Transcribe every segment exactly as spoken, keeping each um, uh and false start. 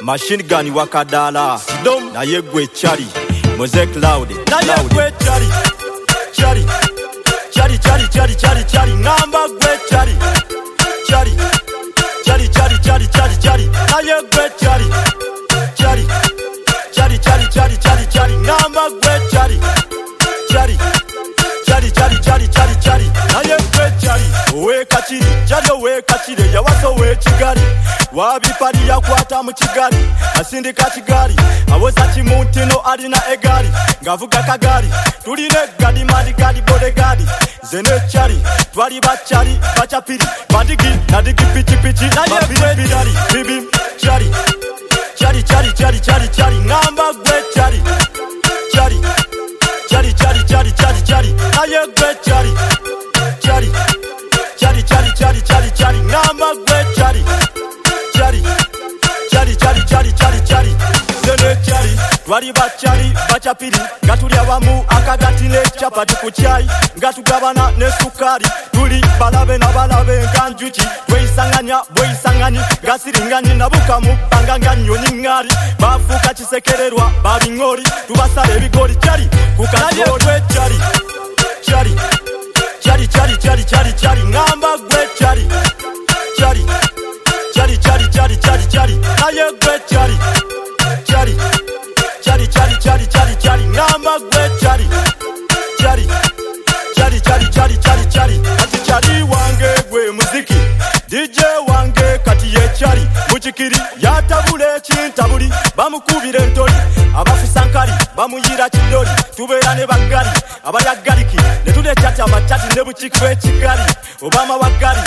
machine gun wakadala dom na yegwe chari Mosaic loud na yegwe chari chari chari chari chari chari chari namba gwe chari chari chari chari chari chari chari na yegwe chari chari chari chari chari chari chari namba gwe chari chari chari chari chari chari chari na yegwe chari we kachiri chari we kachire yawaso we chigali wabipali yakwata mu kigali asindika kigali awoza kimuntino alina egali ngavuga kagari tuline gadi mali gadi bodegadi zene chari twali bachari bachapiri badigi nadigi pichi pichi na yegwe chari bibi chari chari chari chari chari chari namba gwe chari chari chari chari chari chari chari na yegwe chari chari chari chari chari chari chari namba gwe chari chari chari chari chari chari chari zene chari twali bachari bachapiri gatulya bamu akagati ne chapati ku chai ngatugabana ne sukari tuli balabe na balabe nganjuki weisanganya boisangani gasiringani nabukamu banganga nyoni ngari bafuka kisekererwa babingori tubasale ebigori chari kukalaye gwe chari chari chari chari chari chari chari ngamba gwe chari chari chari chari chari chari chari naye gwe chari chari chari chari chari chari chari ngamba gwe chari chari chari chari chari chari chari ati chari wange gwe muziki D J wange kati ye chari mujikiri yatabule kintabuli bamukubire ntoli abafusankari bamuyira kidoli tubeera ne bagali abali agaliki ne tule chati amachati ne buchikwe chigali obama wagali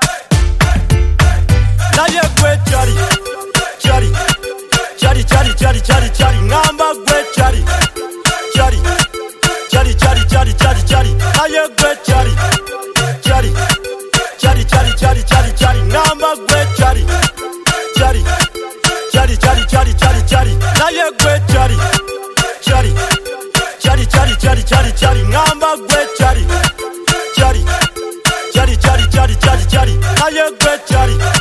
naye gwe chari chari chari chari chari chari chari ngamba gwe chari chari chari chari chari chari chari naye gwe chari chari chari chari chari chari chari ngamba gwe chari chari chari chari chari chari chari naye gwe chari chari chari chari chari chari chari ngamba gwe chari chari chari chari chari chari chari naye gwe chari